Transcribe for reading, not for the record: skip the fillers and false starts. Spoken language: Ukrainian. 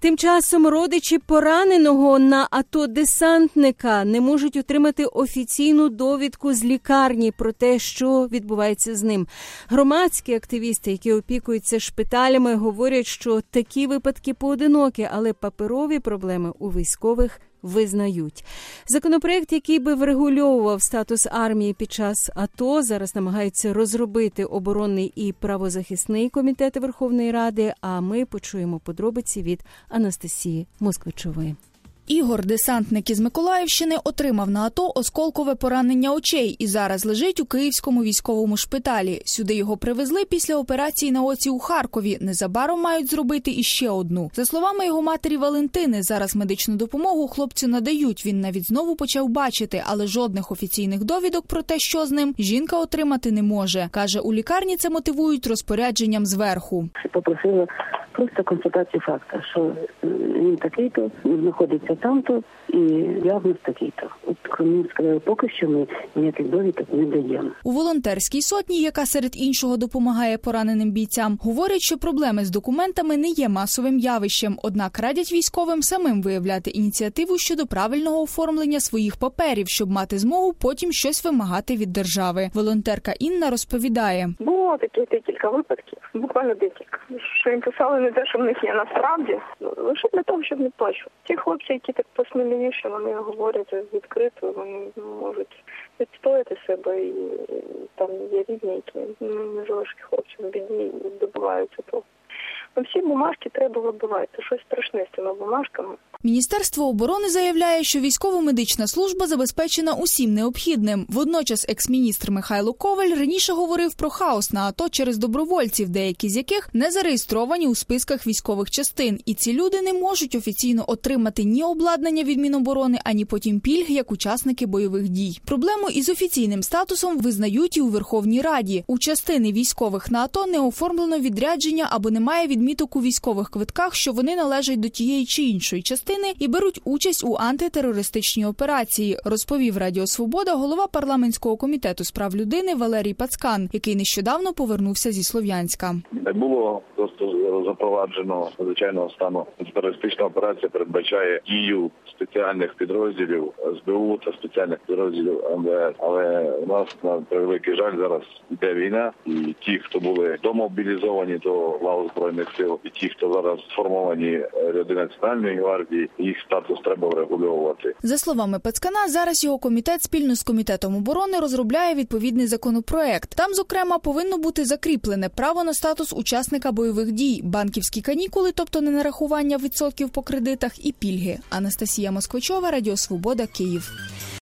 Тим часом родичі пораненого на АТО десантника не можуть отримати офіційну довідку з лікарні про те, що відбувається з ним. Громадські активісти, які опікуються шпиталями, говорять, що такі випадки поодинокі, але паперові проблеми у військових визнають. Законопроект, який би врегульовував статус армії під час АТО, зараз намагаються розробити оборонний і правозахисний комітети Верховної Ради, а ми почуємо подробиці від Анастасії Москвичової. Ігор, десантник із Миколаївщини, отримав на АТО осколкове поранення очей і зараз лежить у Київському військовому шпиталі. Сюди його привезли після операції на оці у Харкові. Незабаром мають зробити іще одну. За словами його матері Валентини, зараз медичну допомогу хлопцю надають. Він навіть знову почав бачити, але жодних офіційних довідок про те, що з ним, жінка отримати не може. Каже, у лікарні це мотивують розпорядженням зверху. Попросила просто констатацію факту, що він такий-то, знаходиться там-то і діагноз такий-то. От мені сказали, поки що ми ніяких довідок не даємо. У волонтерській сотні, яка серед іншого допомагає пораненим бійцям, говорять, що проблеми з документами не є масовим явищем, однак радять військовим самим виявляти ініціативу щодо правильного оформлення своїх паперів, щоб мати змогу потім щось вимагати від держави. Волонтерка Інна розповідає. Було такі декілька випадків, буквально декілька, що їм писали не те, що в них є насправді, лише для того, щоб не плачувати. Ті хлопці, які так посміливіші, вони говорять відкрито, вони можуть відстояти себе, і там є рідні, які не залишать хлопців в біді і добиваються того. Всі бумажки треба вибивати. Це щось страшне з цими бумажками. Міністерство оборони заявляє, що військово-медична служба забезпечена усім необхідним. Водночас екс-міністр Михайло Коваль раніше говорив про хаос на АТО через добровольців, деякі з яких не зареєстровані у списках військових частин. І ці люди не можуть офіційно отримати ні обладнання від Міноборони, ані потім пільг, як учасники бойових дій. Проблему із офіційним статусом визнають і у Верховній Раді. У частини військових на АТО не оформлено відрядження або немає відміток у військових квитках, що вони належать до тієї чи іншої частини і беруть участь у антитерористичній операції, розповів Радіо Свобода голова парламентського комітету з прав людини Валерій Пацкан, який нещодавно повернувся зі Слов'янська. Не було просто запроваджено надзвичайного стану. Антитерористична операція передбачає дію спеціальних підрозділів СБУ та спеціальних підрозділів МВС. Але у нас, на превеликий жаль, зараз йде війна, і ті, хто були домобілізовані до лав Збройних сил, і ті, хто зараз сформовані ряди Національної гвардії, їх статус треба врегульовувати. За словами Пацкана, зараз його комітет спільно з Комітетом оборони розробляє відповідний законопроект. Там, зокрема, повинно бути закріплене право на статус учасника бойових дій, банківські канікули, тобто не нарахування відсотків по кредитах, і пільги. Анастасія Москвичова, Радіо Свобода, Київ.